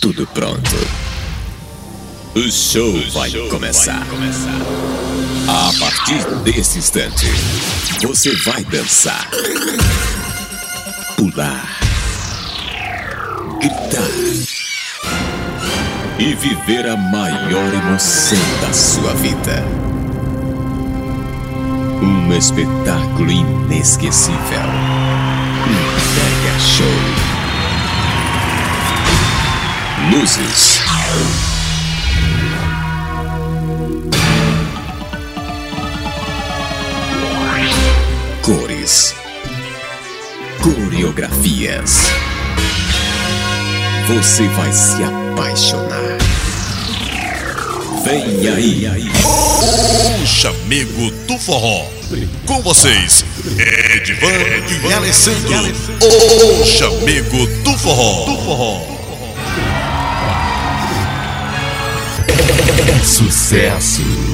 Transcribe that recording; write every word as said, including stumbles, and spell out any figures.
tudo pronto. O show, o vai, show começar. vai começar. A partir desse instante, você vai dançar, pular, gritar e viver a maior emoção da sua vida. Um espetáculo inesquecível. Um mega show. Luzes. Cores. Coreografias. Você vai se apaixonar. Vem aí, aí. O Chamego do Forró. Com vocês, Edivan e Alessandro. O Chamego do Forró. Do Forró. Sucesso.